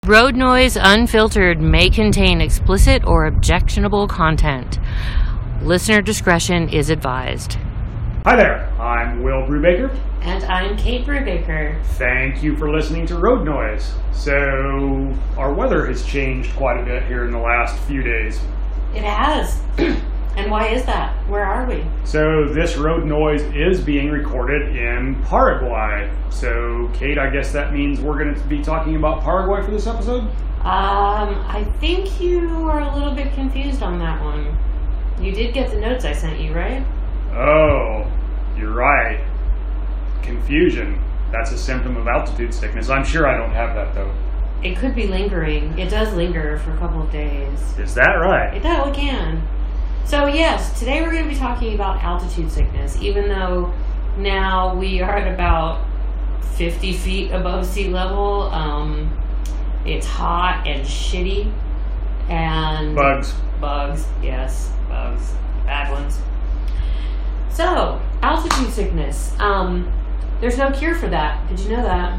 Road Noise Unfiltered may contain explicit or objectionable content. Listener discretion is advised. Hi there, I'm Will Brubaker. And I'm Kate Brubaker. Thank you for listening to Road Noise. So, our weather has changed quite a bit here in the last few days. It has. And why is that? Where are we? So, this Road Noise is being recorded in Paraguay. So, Kate, I guess that means we're going to be talking about Paraguay for this episode? I think you are a little bit confused on that one. You did get the notes I sent you, right? Oh, you're right. Confusion. That's a symptom of altitude sickness. I'm sure I don't have that, though. It could be lingering. It does linger for a couple of days. Is that right? It can. So yes, today we're going to be talking about altitude sickness, even though now we are at about 50 feet above sea level. It's hot and shitty. And Bugs. Yes, bugs. Bad ones. So, altitude sickness. There's no cure for that. Did you know that?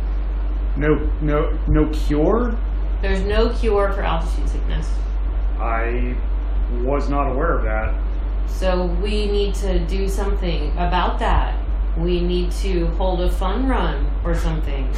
No cure? There's no cure for altitude sickness. I was not aware of that. So we need to do something about that. We need to hold a fun run or something.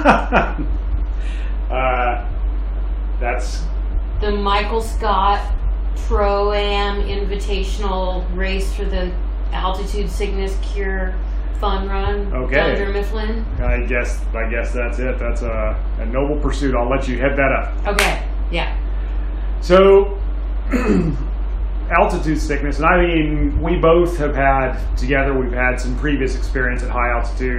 That's the Michael Scott Pro-Am Invitational Race for the Altitude Sickness Cure Fun Run. Okay. Dunder Mifflin. I guess that's it. That's a noble pursuit. I'll let you head that up. Okay. Yeah. So, altitude sickness, and I mean, we both have had, together, we've had some previous experience at high altitude.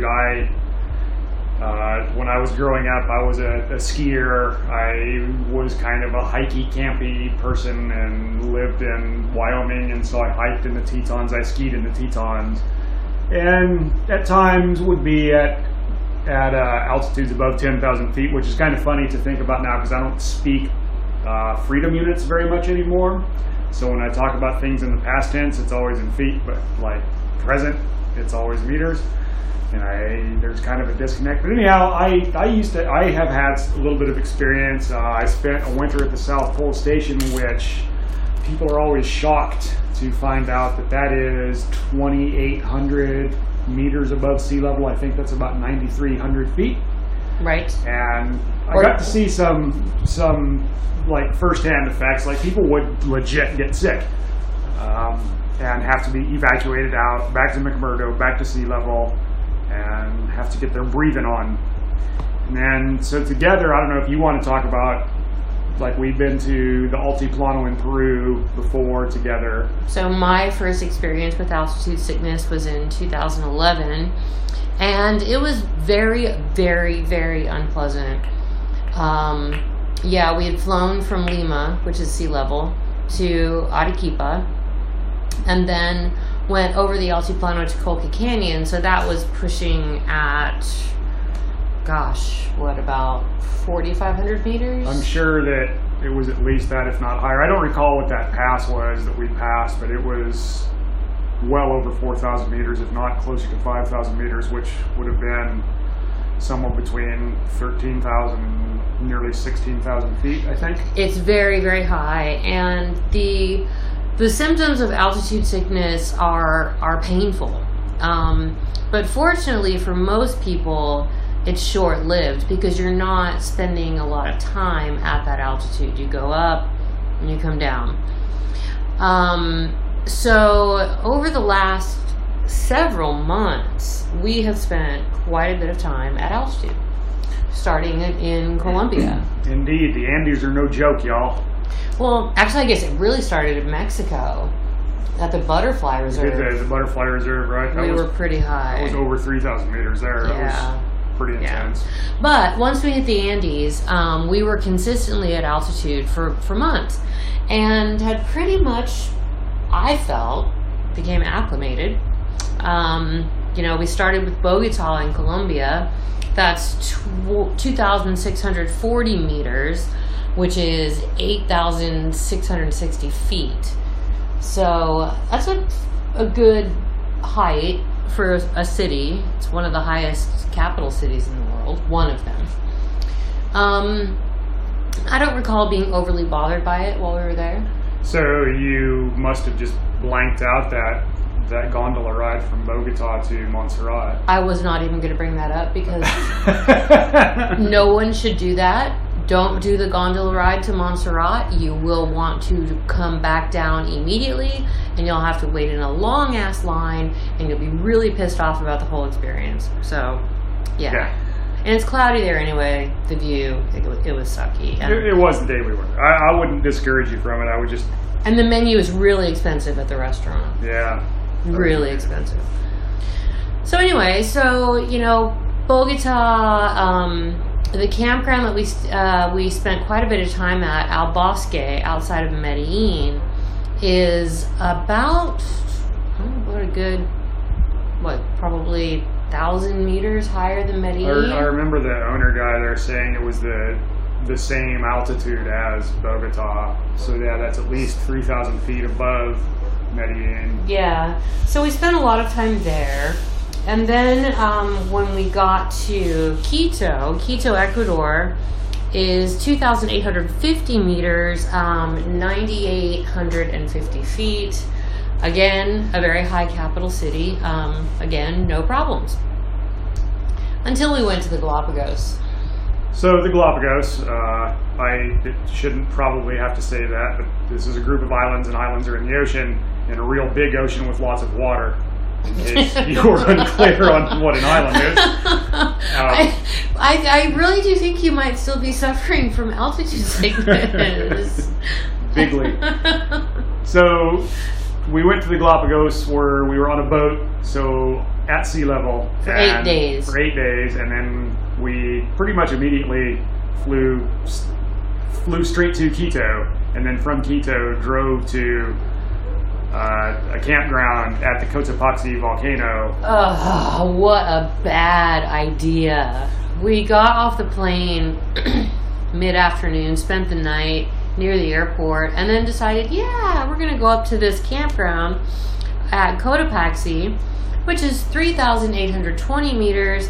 When I was growing up, I was a skier. I was kind of a hikey, campy person and lived in Wyoming, and so I hiked in the Tetons. I skied in the Tetons. And at times would be at altitudes above 10,000 feet, which is kind of funny to think about now because I don't speak freedom units very much anymore. So when I talk about things in the past tense, it's always in feet, but like present, it's always meters. And there's kind of a disconnect. But anyhow, I have had a little bit of experience. I spent a winter at the South Pole Station, which people are always shocked to find out that is 2,800 meters above sea level. I think that's about 9,300 feet. Right. And I got to see some like first-hand effects. Like people would legit get sick and have to be evacuated out back to McMurdo, back to sea level, and have to get their breathing on. And then, so together, I don't know if you want to talk about, like we've been to the Altiplano in Peru before together. So my first experience with altitude sickness was in 2011, and it was very, very, very unpleasant. Yeah, we had flown from Lima, which is sea level, to Arequipa, and then went over the Altiplano to Colca Canyon, so that was pushing at, about 4,500 meters? I'm sure that it was at least that, if not higher. I don't recall what that pass was that we passed, but it was well over 4,000 meters, if not closer to 5,000 meters, which would have been somewhere between 13,000 and nearly 16,000 feet, I think. It's very, very high, and the symptoms of altitude sickness are painful. But fortunately for most people, it's short-lived because you're not spending a lot of time at that altitude. You go up and you come down. So over the last several months, we have spent quite a bit of time at altitude, starting in Colombia. Indeed, the Andes are no joke, y'all. Well, actually, I guess it really started in Mexico, at the Butterfly Reserve. The Butterfly Reserve, right? We were pretty high. It was over 3,000 meters there. Yeah. That was pretty intense. Yeah. But once we hit the Andes, we were consistently at altitude for months, and had pretty much, I felt, became acclimated. We started with Bogota in Colombia. That's 2,640 meters, which is 8,660 feet. So that's a good height for a city. It's one of the highest capital cities in the world, one of them. I don't recall being overly bothered by it while we were there. So you must have just blanked out that gondola ride from Bogota to Montserrat. I was not even going to bring that up because no one should do that. Don't do the gondola ride to Montserrat. You will want to come back down immediately, and you'll have to wait in a long-ass line, and you'll be really pissed off about the whole experience. So, yeah. And it's cloudy there anyway, the view. It was sucky. It was the day we were there. I wouldn't discourage you from it. I would just... And the menu is really expensive at the restaurant. Yeah. Really expensive. So anyway, Bogota, the campground that we spent quite a bit of time at, El Bosque, outside of Medellin, is about, probably 1,000 meters higher than Medellin. I remember the owner guy there saying it was the same altitude as Bogota. So yeah, that's at least 3,000 feet above Medellin. Yeah, so we spent a lot of time there. And then when we got to Quito, Ecuador is 2,850 meters, 9,850 feet. Again, a very high capital city. Again, no problems. Until we went to the Galapagos. So the Galapagos, I shouldn't probably have to say that, but this is a group of islands, and islands are in the ocean, in a real big ocean with lots of water. In case you were unclear on what an island is. I really do think you might still be suffering from altitude sickness. Bigly. So we went to the Galapagos where we were on a boat, so at sea level. For 8 days. For 8 days, and then we pretty much immediately flew straight to Quito, and then from Quito drove to a campground at the Cotopaxi volcano. Oh, what a bad idea. We got off the plane mid-afternoon, spent the night near the airport, and then decided, we're going to go up to this campground at Cotopaxi, which is 3,820 meters,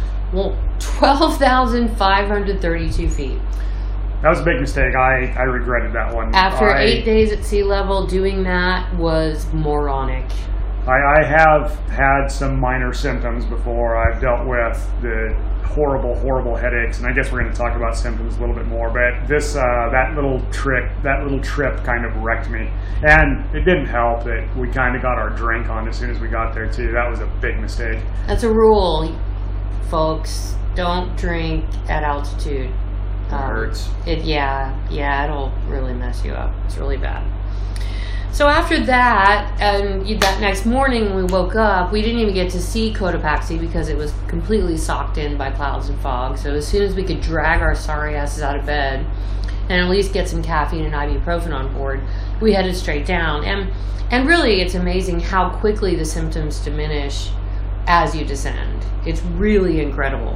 12,532 feet. That was a big mistake. I regretted that one. After 8 days at sea level, doing that was moronic. I have had some minor symptoms before. I've dealt with the horrible headaches, and I guess we're going to talk about symptoms a little bit more. But this that little trip kind of wrecked me, and it didn't help that we kind of got our drink on as soon as we got there too. That was a big mistake. That's a rule, folks. Don't drink at altitude. It hurts. It'll really mess you up. It's really bad. So after that, and that next morning when we woke up, we didn't even get to see Cotopaxi because it was completely socked in by clouds and fog. So as soon as we could drag our sorry asses out of bed and at least get some caffeine and ibuprofen on board, we headed straight down. And really, it's amazing how quickly the symptoms diminish as you descend. It's really incredible.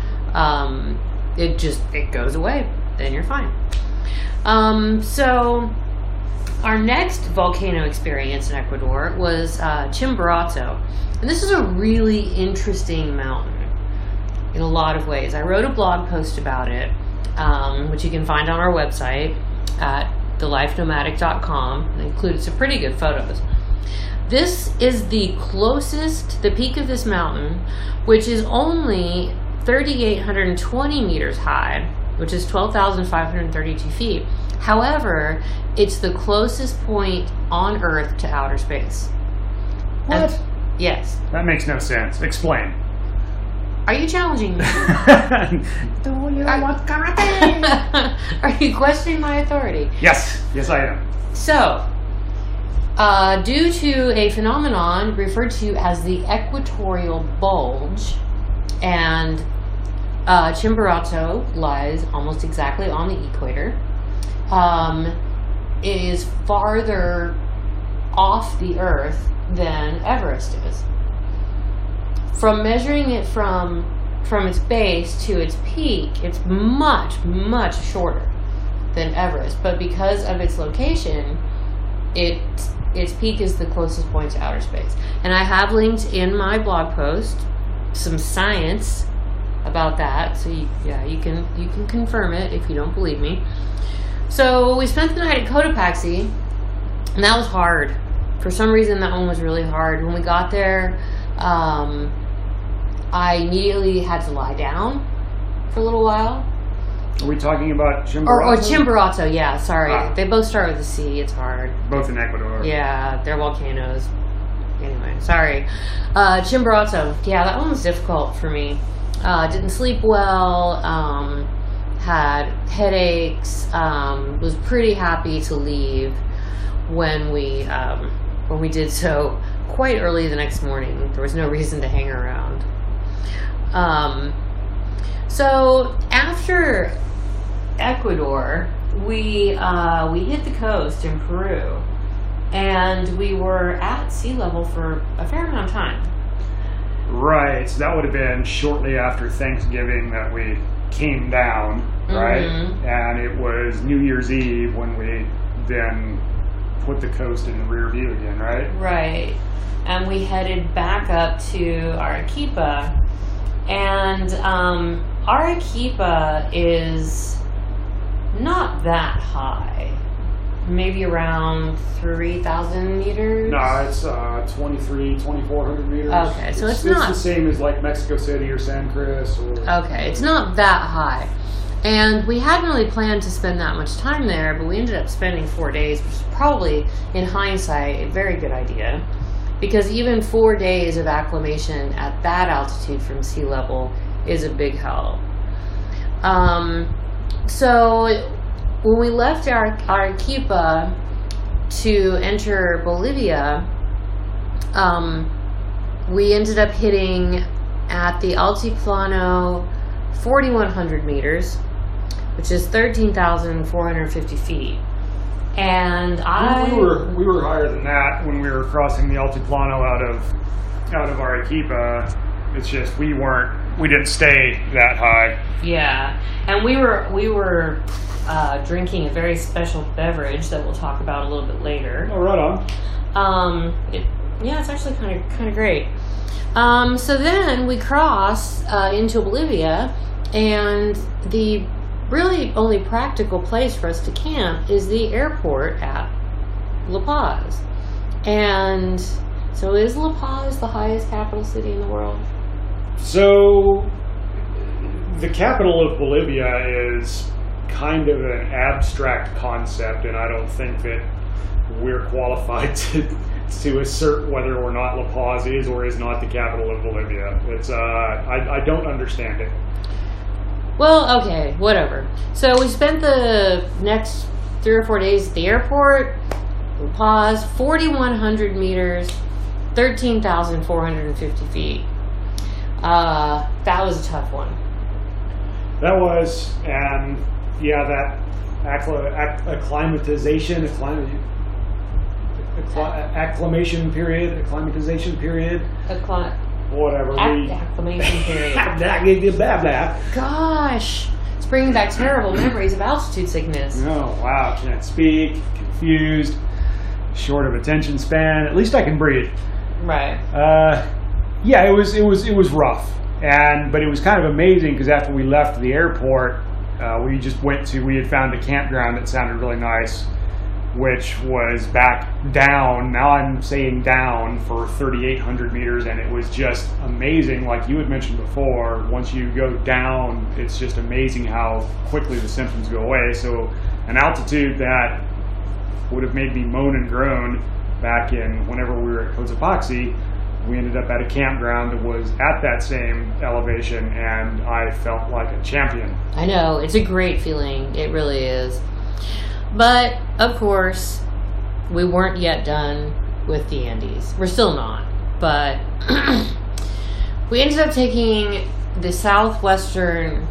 It goes away, then you're fine. So our next volcano experience in Ecuador was Chimborazo. And this is a really interesting mountain in a lot of ways. I wrote a blog post about it, which you can find on our website at thelifenomadic.com. It includes some pretty good photos. This is the peak of this mountain, which is only 3,820 meters high, which is 12,532 feet. However, it's the closest point on Earth to outer space. What? Yes. That makes no sense. Explain. Are you challenging me? Do you want karate? Are you questioning my authority? Yes. Yes, I am. So, due to a phenomenon referred to as the equatorial bulge, and Chimborazo lies almost exactly on the equator. It is farther off the Earth than Everest is. From measuring it from its base to its peak, it's much shorter than Everest. But because of its location, its peak is the closest point to outer space. And I have linked in my blog post some science about that. So you can confirm it if you don't believe me. So we spent the night at Cotopaxi, and that was hard. For some reason, that one was really hard. When we got there, I immediately had to lie down for a little while. Are we talking about Chimborazo? Or Chimborazo, yeah, sorry. They both start with a C, it's hard. Both in Ecuador. Yeah, they're volcanoes. Anyway, sorry. Chimborazo, yeah, that one was difficult for me. Didn't sleep well, had headaches, was pretty happy to leave when we did so quite early the next morning. There was no reason to hang around. So after Ecuador, we hit the coast in Peru, and we were at sea level for a fair amount of time. Right, so that would have been shortly after Thanksgiving that we came down, right? Mm-hmm. And it was New Year's Eve when we then put the coast in the rear view again, right? Right. And we headed back up to Arequipa. And Arequipa is not that high. Maybe around 3,000 meters? No, it's 2,400 meters. Okay, so it's not... It's the same as like Mexico City or San Cris. Okay, it's not that high. And we hadn't really planned to spend that much time there, but we ended up spending 4 days, which is probably, in hindsight, a very good idea. Because even 4 days of acclimation at that altitude from sea level is a big help. So when we left Arequipa to enter Bolivia, we ended up hitting at the Altiplano 4,100 meters, which is 13,450 feet. And we were higher than that when we were crossing the Altiplano out of Arequipa. It's just we didn't stay that high. Yeah, and we were drinking a very special beverage that we'll talk about a little bit later. Oh, right on. It's actually kind of great. So then we cross into Bolivia, and the really only practical place for us to camp is the airport at La Paz. And so is La Paz the highest capital city in the world? So the capital of Bolivia is kind of an abstract concept, and I don't think that we're qualified to assert whether or not La Paz is or is not the capital of Bolivia. It's I don't understand it. Well, okay, whatever. So we spent the next 3 or 4 days at the airport. La Paz, 4,100 meters, 13,450 feet. That was a tough one. That was, and yeah, that acclimatization period. Whatever. Acclimation period. Blah, blah. Gosh, it's bringing back terrible memories of altitude sickness. Oh, wow. Can't speak, confused, short of attention span. At least I can breathe. Right. Yeah, it was rough. But it was kind of amazing because after we left the airport, we had found a campground that sounded really nice, which was back down. Now I'm saying down for 3,800 meters, and it was just amazing. Like you had mentioned before, once you go down, it's just amazing how quickly the symptoms go away. So an altitude that would have made me moan and groan back in whenever we were at Cotopaxi, we ended up at a campground that was at that same elevation, and I felt like a champion. I know, it's a great feeling. It really is. But, of course, we weren't yet done with the Andes. We're still not. But we ended up taking the southwestern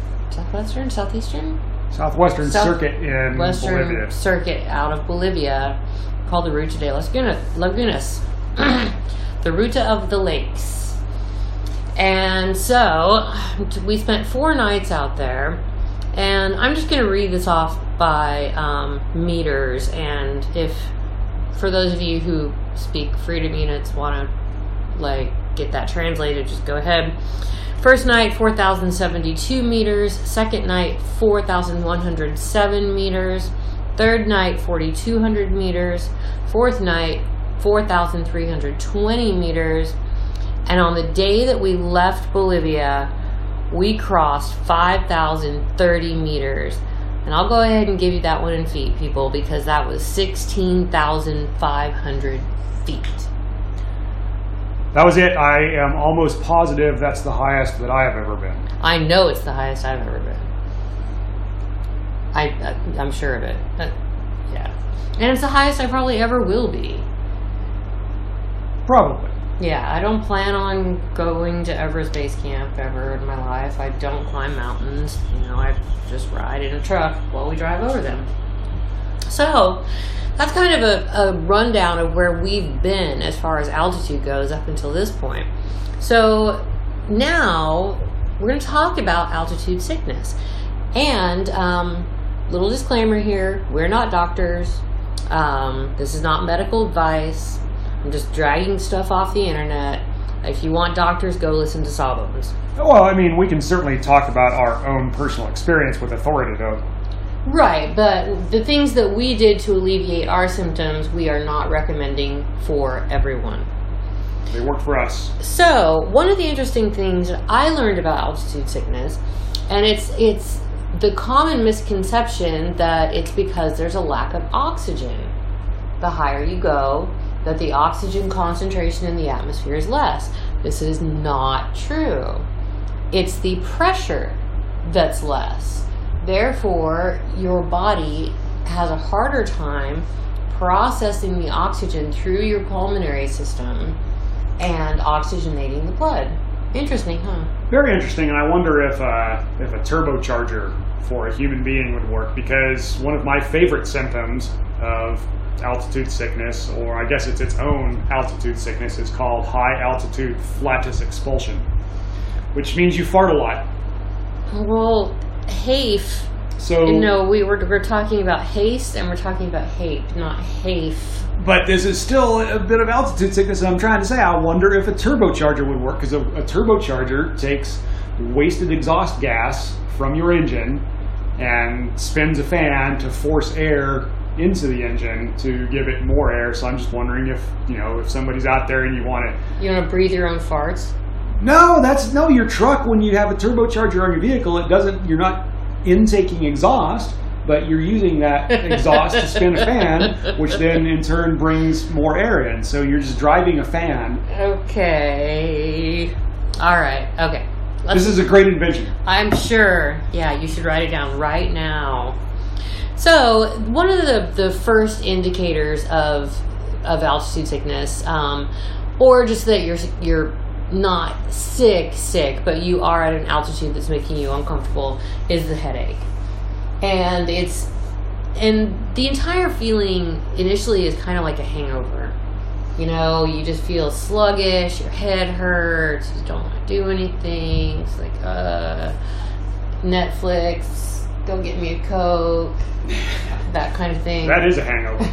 circuit in Bolivia. Circuit out of Bolivia called the Ruta de las Lagunas. The Ruta of the Lakes. And so we spent 4 nights out there. And I'm just going to read this off by meters, and if for those of you who speak freedom units want to get that translated, just go ahead. First night, 4,072 meters. Second night, 4,107 meters. Third night, 4,200 meters. Fourth night, 4,320 meters. And on the day that we left Bolivia, we crossed 5,030 meters. And I'll go ahead and give you that one in feet, people, because that was 16,500 feet. That was it. I am almost positive that's the highest that I have ever been. I know it's the highest I've ever been. I'm sure of it. Yeah. And it's the highest I probably ever will be. Probably. Yeah, I don't plan on going to Everest Base Camp ever in my life. I don't climb mountains. I just ride in a truck while we drive over them. So, that's kind of a rundown of where we've been as far as altitude goes up until this point. So, now we're going to talk about altitude sickness. And, little disclaimer here, we're not doctors. This is not medical advice. I'm just dragging stuff off the internet. If you want doctors, go listen to Sawbones. Well, I mean, we can certainly talk about our own personal experience with authority, though. Right, but the things that we did to alleviate our symptoms, we are not recommending for everyone. They worked for us. So, one of the interesting things that I learned about altitude sickness, and it's the common misconception that it's because there's a lack of oxygen. The higher you go, that the oxygen concentration in the atmosphere is less. This is not true. It's the pressure that's less. Therefore, your body has a harder time processing the oxygen through your pulmonary system and oxygenating the blood. Interesting, huh? Very interesting, and I wonder if a turbocharger for a human being would work, because one of my favorite symptoms of altitude sickness, or I guess it's its own altitude sickness, is called high altitude flatus expulsion, which means you fart a lot. Well, HAFE. So we're talking about haste and we're talking about HAPE, not HAFE. But this is still a bit of altitude sickness, and I'm trying to say, I wonder if a turbocharger would work, because a turbocharger takes wasted exhaust gas from your engine and spins a fan to force air into the engine to give it more air. So I'm just wondering if somebody's out there and you want to breathe your own farts. No, your truck, when you have a turbocharger on your vehicle, you're not intaking exhaust, but you're using that exhaust to spin a fan, which then in turn brings more air in. So you're just driving a fan. Okay. All right. Okay. This is a great invention. I'm sure. Yeah, you should write it down right now. So, one of the first indicators of altitude sickness, or just that you're not sick, but you are at an altitude that's making you uncomfortable, is the headache. And the entire feeling initially is kind of like a hangover. You just feel sluggish, your head hurts, you don't want to do anything. It's like, Netflix, go get me a Coke, that kind of thing. That is a hangover.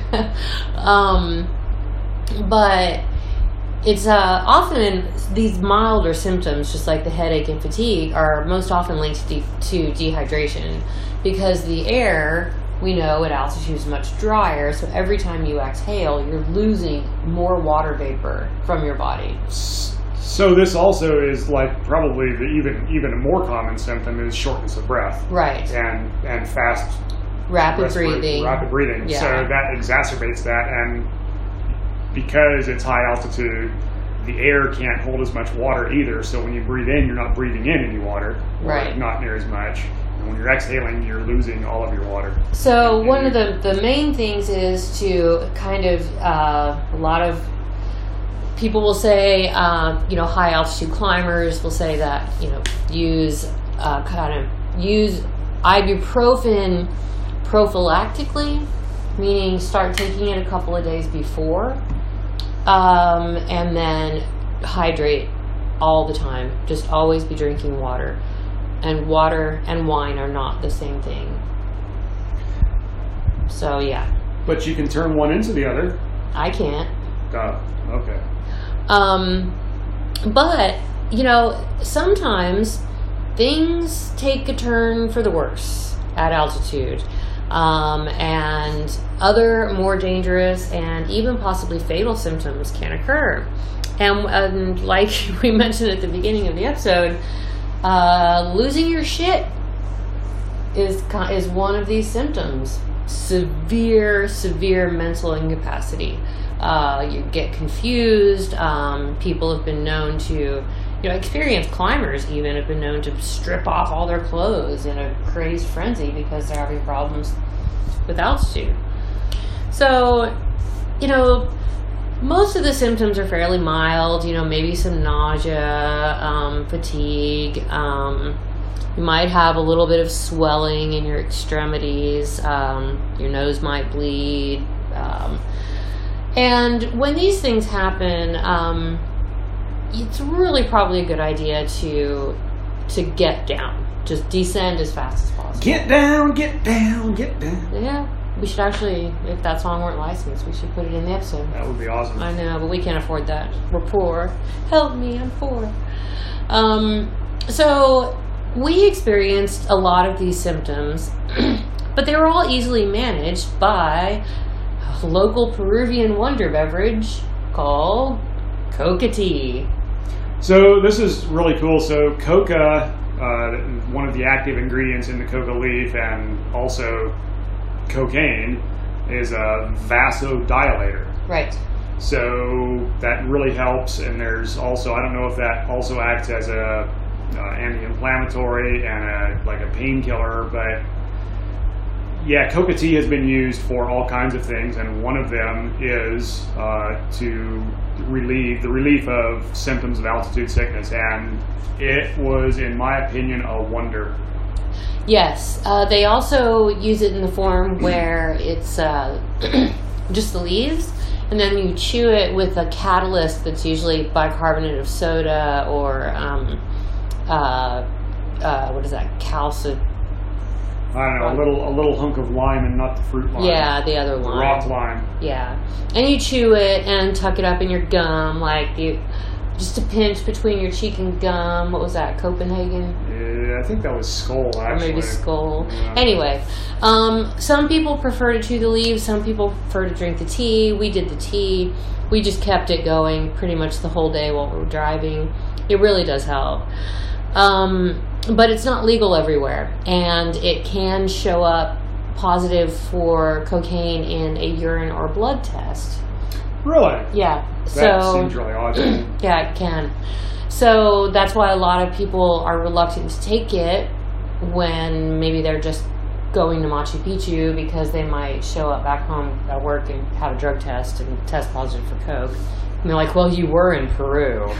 But it's often these milder symptoms, just like the headache and fatigue, are most often linked to dehydration, because the air, we know, at altitude is much drier, so every time you exhale, you're losing more water vapor from your body. So this also is like probably even a more common symptom is shortness of breath. Right. And fast rapid breathing. Yeah. So that exacerbates that, and because it's high altitude, the air can't hold as much water either. So when you breathe in, you're not breathing in any water. Right. Not near as much. And when you're exhaling, you're losing all of your water. So one of the main things is to kind of, a lot of people will say, high altitude climbers will say that, use ibuprofen prophylactically, meaning start taking it a couple of days before, and then hydrate all the time. Just always be drinking water. And water and wine are not the same thing. So, yeah. But you can turn one into the other. I can't. Okay. But, sometimes things take a turn for the worse at altitude. And other more dangerous and even possibly fatal symptoms can occur. And like we mentioned at the beginning of the episode, losing your shit is one of these symptoms. Severe mental incapacity. You get confused. People have been known to, experienced climbers even have been known to strip off all their clothes in a crazed frenzy because they're having problems with altitude. So, most of the symptoms are fairly mild, maybe some nausea, fatigue. You might have a little bit of swelling in your extremities. Your nose might bleed. And when these things happen, it's really probably a good idea to get down. Just descend as fast as possible. Get down, get down, get down. Yeah. We should actually, if that song weren't licensed, we should put it in the episode. That would be awesome. I know, but we can't afford that. We're poor. Help me, I'm poor. So we experienced a lot of these symptoms, but they were all easily managed by a local Peruvian wonder beverage called coca tea. So this is really cool. So coca, one of the active ingredients in the coca leaf, and also cocaine, is a vasodilator. Right. So that really helps, and there's also, I don't know if that also acts as a anti-inflammatory and a painkiller, but yeah, coca tea has been used for all kinds of things, and one of them is to relief of symptoms of altitude sickness, and it was, in my opinion, a wonder. Yes, they also use it in the form where it's just the leaves, and then you chew it with a catalyst that's usually bicarbonate of soda or what is that? I don't know, a little hunk of lime, and not the fruit lime. Yeah, the other lime. Rock lime. Yeah, and you chew it and tuck it up in your gum, just a pinch between your cheek and gum. What was that? Copenhagen? Yeah, I think that was Skull, actually. Or maybe Skull. Yeah. Anyway, some people prefer to chew the leaves. Some people prefer to drink the tea. We did the tea. We just kept it going pretty much the whole day while we were driving. It really does help. But it's not legal everywhere, and it can show up positive for cocaine in a urine or blood test. Really? Yeah. That seems really odd. Yeah, it can. So that's why a lot of people are reluctant to take it when maybe they're just going to Machu Picchu, because they might show up back home at work and have a drug test and test positive for coke. And they're like, well, you were in Peru.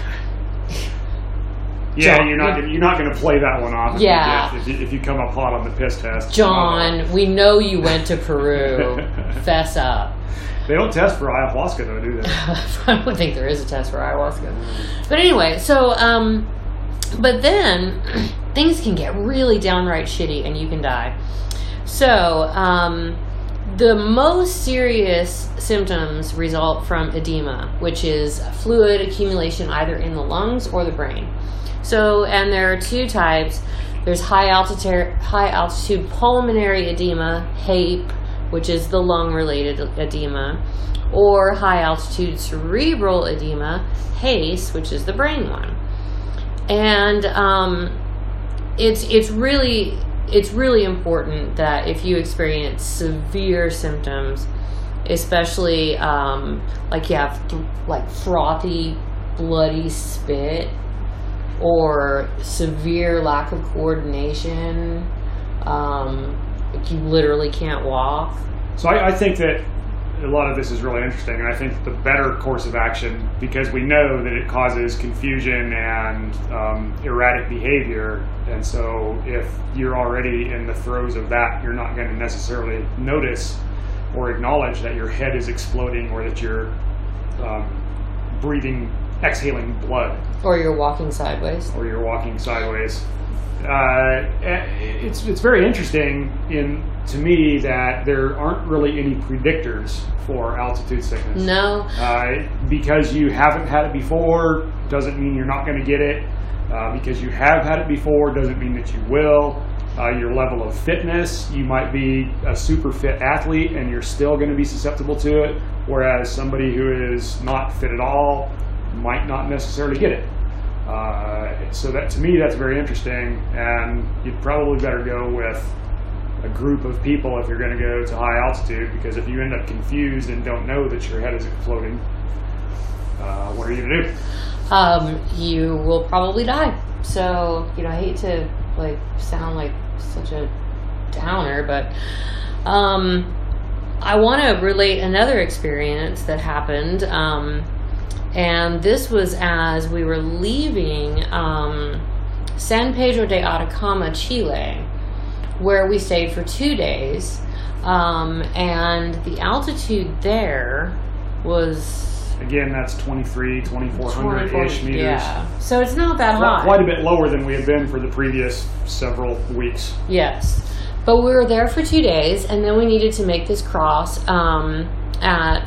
Yeah, John, you're not going to play that one off. If you come up hot on the piss test. John, we know you went to Peru. Fess up. They don't test for ayahuasca, though, do they? I would think there is a test for ayahuasca. But anyway, so, but then things can get really downright shitty and you can die. So, the most serious symptoms result from edema, which is fluid accumulation either in the lungs or the brain. So, and there are two types. There's high altitude pulmonary edema, HAPE, which is the lung-related edema, or high altitude cerebral edema, HACE, which is the brain one. And it's really important that if you experience severe symptoms, especially like you have frothy, bloody spit, or severe lack of coordination, you literally can't walk. So I think that a lot of this is really interesting, and I think the better course of action, because we know that it causes confusion and erratic behavior, and so if you're already in the throes of that, you're not going to necessarily notice or acknowledge that your head is exploding, or that you're exhaling blood. Or you're walking sideways. it's very interesting to me that there aren't really any predictors for altitude sickness. No. Because you haven't had it before doesn't mean you're not going to get it. Because you have had it before doesn't mean that you will. Your level of fitness, you might be a super fit athlete and you're still going to be susceptible to it, whereas somebody who is not fit at all might not necessarily get it. So that, to me, that's very interesting, and you'd probably better go with a group of people if you're going to go to high altitude, because if you end up confused and don't know that your head is exploding, what are you going to do? You will probably die. So, I hate to sound like such a downer, but I want to relate another experience that happened, and this was as we were leaving San Pedro de Atacama, Chile, where we stayed for 2 days, and the altitude there was... Again, that's 2,400-ish meters. Yeah, so it's not that high. Quite a bit lower than we had been for the previous several weeks. Yes, but we were there for 2 days, and then we needed to make this cross at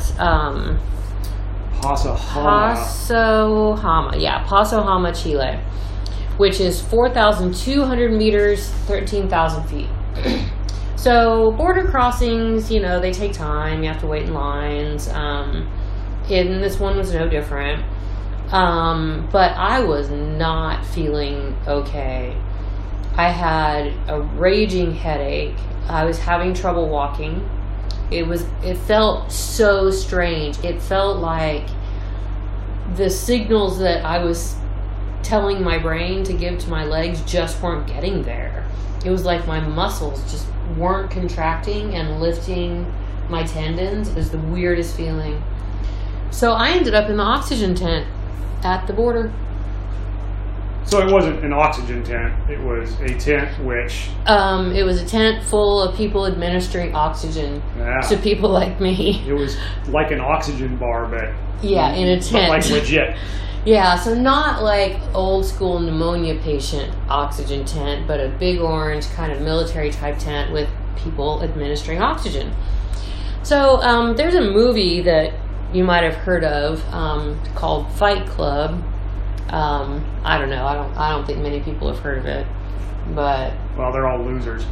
Pasohama, Chile, which is 4,200 meters, 13,000 feet. So border crossings, they take time. You have to wait in lines. And this one was no different. But I was not feeling okay. I had a raging headache. I was having trouble walking. It felt so strange. It felt like the signals that I was telling my brain to give to my legs just weren't getting there. It was like my muscles just weren't contracting and lifting my tendons. It was the weirdest feeling. So I ended up in the oxygen tent at the border. So it wasn't an oxygen tent. It was a tent which... it was a tent full of people administering oxygen to people like me. It was like an oxygen bar, but... Yeah, in a tent. But like legit. Yeah, so not like old school pneumonia patient oxygen tent, but a big orange kind of military type tent with people administering oxygen. So there's a movie that you might have heard of called Fight Club. I don't know. I don't think many people have heard of it, but well, they're all losers.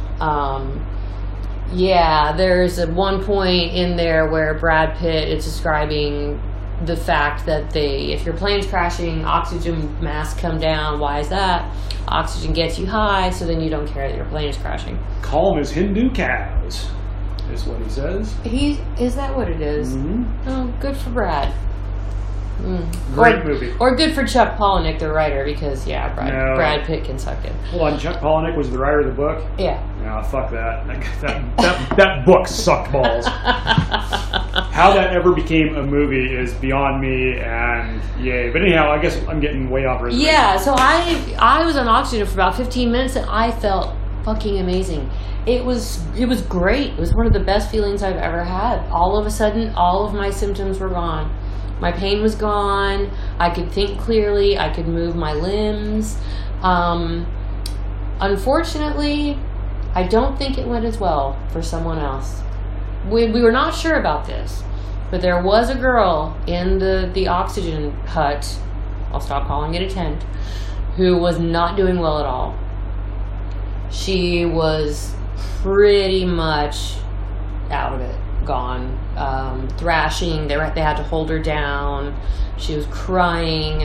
Yeah, there's one point in there where Brad Pitt is describing the fact that if your plane's crashing, oxygen masks come down. Why is that? Oxygen gets you high, so then you don't care that your plane is crashing. Calm as Hindu cows, is what he says. Is that what it is? Mm-hmm. Oh, good for Brad. Great movie. Or good for Chuck Palahniuk, the writer, because Brad Pitt can suck it. Hold on, Chuck Palahniuk was the writer of the book? Yeah. No, fuck that. That book sucked balls. How that ever became a movie is beyond me, and yay. But anyhow, I guess I'm getting way off reservation. Yeah, so I was on oxygen for about 15 minutes, and I felt fucking amazing. It was great. It was one of the best feelings I've ever had. All of a sudden, all of my symptoms were gone. My pain was gone. I could think clearly. I could move my limbs. Unfortunately, I don't think it went as well for someone else. We were not sure about this, but there was a girl in the oxygen hut, I'll stop calling it a tent, who was not doing well at all. She was pretty much out of it. Gone, thrashing. They had to hold her down. She was crying,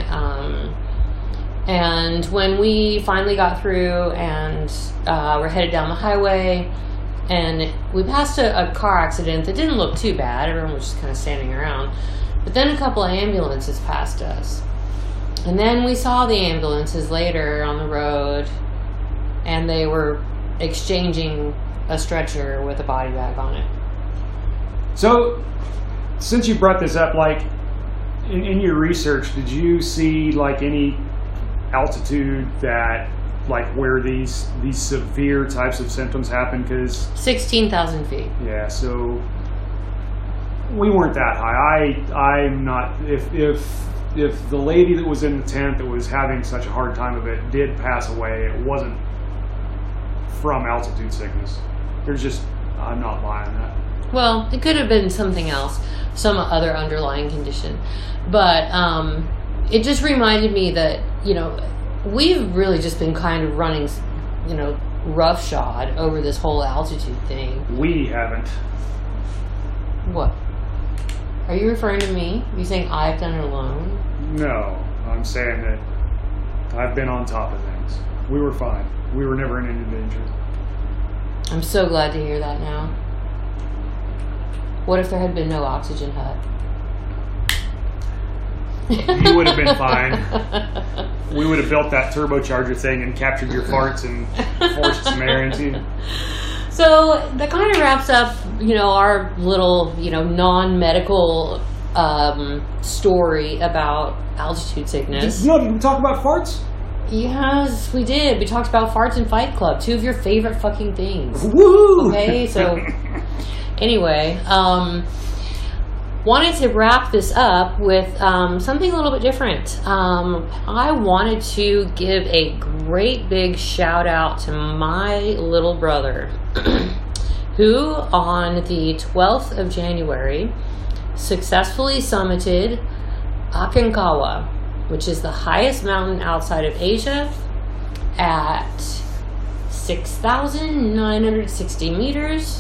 and when we finally got through and we're headed down the highway, and we passed a car accident that didn't look too bad. Everyone was just kind of standing around, but then a couple of ambulances passed us, and then we saw the ambulances later on the road, and they were exchanging a stretcher with a body bag on it. So, since you brought this up, in your research, did you see any altitude that where these severe types of symptoms happen? Because 16,000 feet. Yeah, so we weren't that high. I'm not. If the lady that was in the tent that was having such a hard time of it did pass away, it wasn't from altitude sickness. I'm not buying that. Well, it could have been something else, some other underlying condition. But it just reminded me that, we've really just been kind of running, roughshod over this whole altitude thing. We haven't. What? Are you referring to me? Are you saying I've done it alone? No, I'm saying that I've been on top of things. We were fine. We were never in any danger. I'm so glad to hear that now. What if there had been no oxygen hut? You would have been fine. We would have built that turbocharger thing and captured your farts and forced some air into you. So that kind of wraps up, our little, non-medical story about altitude sickness. Did we talk about farts? Yes, we did. We talked about farts and Fight Club, two of your favorite fucking things. Woo! Okay, so anyway, wanted to wrap this up with something a little bit different. I wanted to give a great big shout out to my little brother, who on the 12th of January successfully summited Aconcagua, which is the highest mountain outside of Asia, at 6,960 meters,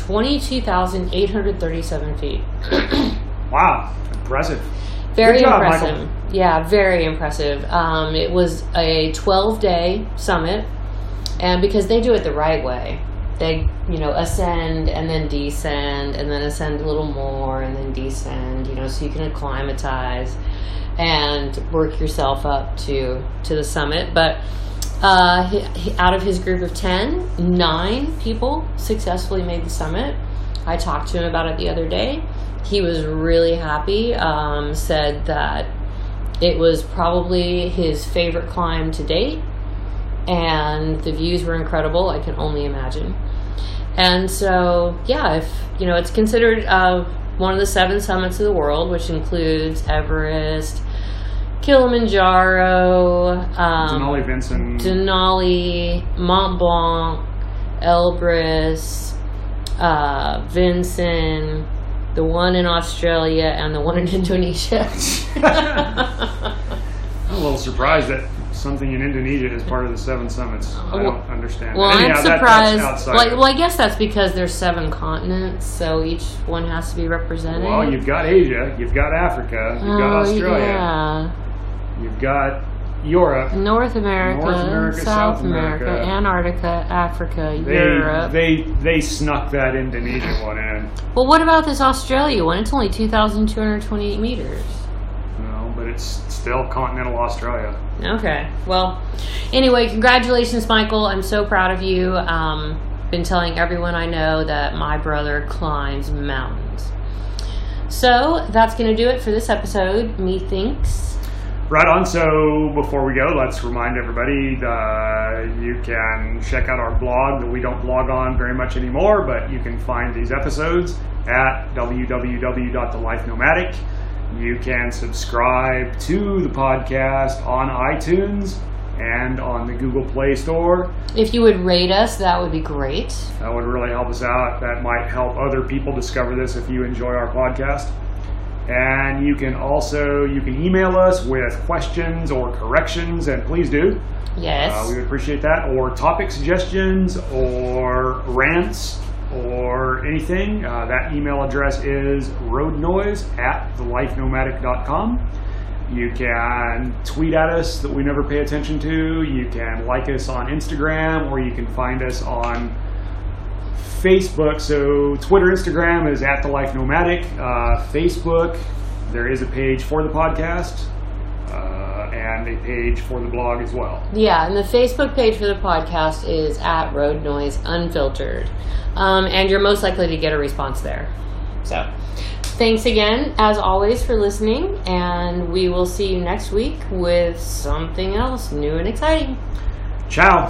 22,837 feet. Wow, impressive. Very Good job, impressive. Michael. Yeah, very impressive. It was a 12-day summit, and because they do it the right way, they, ascend and then descend, and then ascend a little more, and then descend, so you can acclimatize and work yourself up to the summit. But out of his group of 10, 9 people successfully made the summit. I talked to him about it the other day. He was really happy, said that it was probably his favorite climb to date, and the views were incredible. I can only imagine. And so, yeah, it's considered one of the 7 summits of the world, which includes Everest, Kilimanjaro, Denali Vinson, Denali, Mont Blanc, Elbrus, Vinson, the one in Australia, and the one in Indonesia. I'm a little surprised that something in Indonesia is part of the 7 summits. I don't understand. Well, Anyhow, I'm surprised. That's outside. I guess that's because there's 7 continents, so each one has to be represented. Well, you've got Asia, you've got Africa, you've got Australia, yeah. You've got Europe, North America, South America, Antarctica, Africa, Europe. They snuck that Indonesia one in. Well, what about this Australia one? It's only 2,228 meters. No, but it's still continental Australia. Okay. Well, anyway, congratulations, Michael. I'm so proud of you. Been telling everyone I know that my brother climbs mountains. So that's going to do it for this episode. Methinks. Right on. So before we go, let's remind everybody you can check out our blog that we don't blog on very much anymore, but you can find these episodes at www.thelifenomadic. You can subscribe to the podcast on iTunes and on the Google Play Store. If you would rate us, that would be great. That would really help us out. That might help other people discover this if you enjoy our podcast. And you can email us with questions or corrections, and please do. Yes. We would appreciate that. Or topic suggestions or rants or anything. That email address is roadnoise@thelifenomadic.com. You can tweet at us that we never pay attention to. You can like us on Instagram, or you can find us on Facebook. So Twitter, Instagram is @thelifenomadic. Facebook, there is a page for the podcast and a page for the blog as well. Yeah, and the Facebook page for the podcast is @roadnoiseunfiltered. And you're most likely to get a response there. So thanks again, as always, for listening, and we will see you next week with something else new and exciting. Ciao.